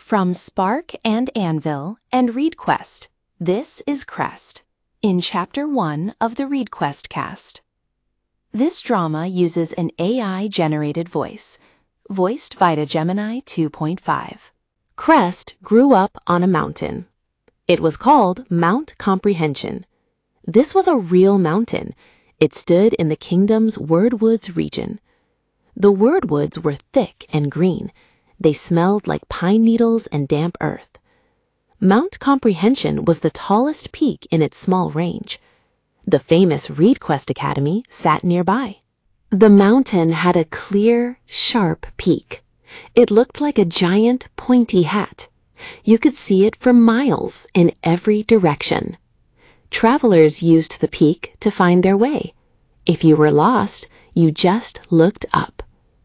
From Spark and Anvil and ReadQuest, this is Crest, in Chapter 1 of the ReadQuest cast. This drama uses an AI-generated voice, voiced Vita Gemini 2.5. Crest grew up on a mountain. It was called Mount Comprehension. This was a real mountain. It stood in the kingdom's Wordwoods region. The Wordwoods were thick and green. They smelled like pine needles and damp earth. Mount Comprehension was the tallest peak in its small range. The famous ReadQuest Academy sat nearby. The mountain had a clear, sharp peak. It looked like a giant, pointy hat. You could see it for miles in every direction. Travelers used the peak to find their way. If you were lost, you just looked up.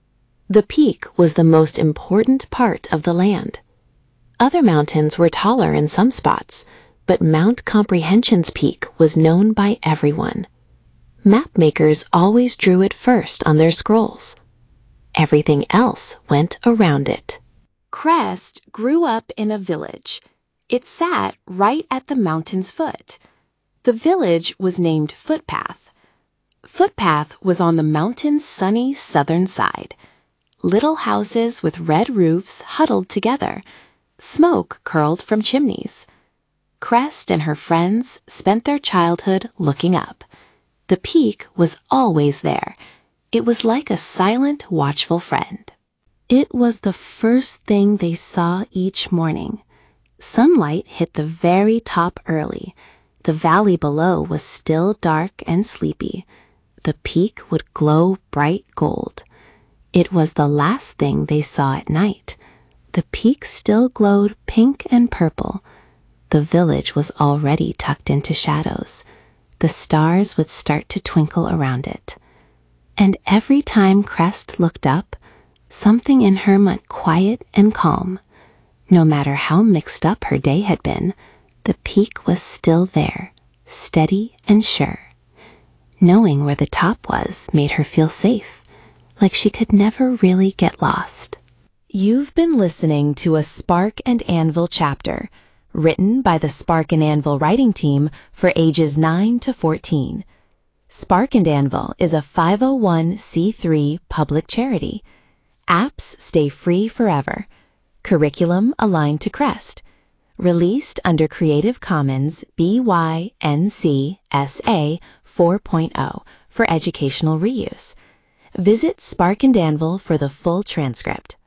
The peak was the most important part of the land. Other mountains were taller in some spots, but Mount Comprehension's peak was known by everyone. Mapmakers always drew it first on their scrolls. Everything else went around it. Crest grew up in a village. It sat right at the mountain's foot. The village was named Footpath. Footpath was on the mountain's sunny southern side. Little houses with red roofs huddled together. Smoke curled from chimneys. Crest and her friends spent their childhood looking up. The peak was always there. It was like a silent, watchful friend. It was the first thing they saw each morning. Sunlight hit the very top early. The valley below was still dark and sleepy. The peak would glow bright gold. It was the last thing they saw at night. The peak still glowed pink and purple. The village was already tucked into shadows. The stars would start to twinkle around it. And every time Crest looked up, something in her went quiet and calm. No matter how mixed up her day had been, the peak was still there, steady and sure. Knowing where the top was made her feel safe, like she could never really get lost. You've been listening to a Spark and Anvil chapter, written by the Spark and Anvil writing team for ages 9 to 14. Spark and Anvil is a 501c3 public charity. Apps stay free forever. Curriculum aligned to Crest. Released under Creative Commons BY-NC SA 4.0 for educational reuse. Visit Spark and Anvil for the full transcript.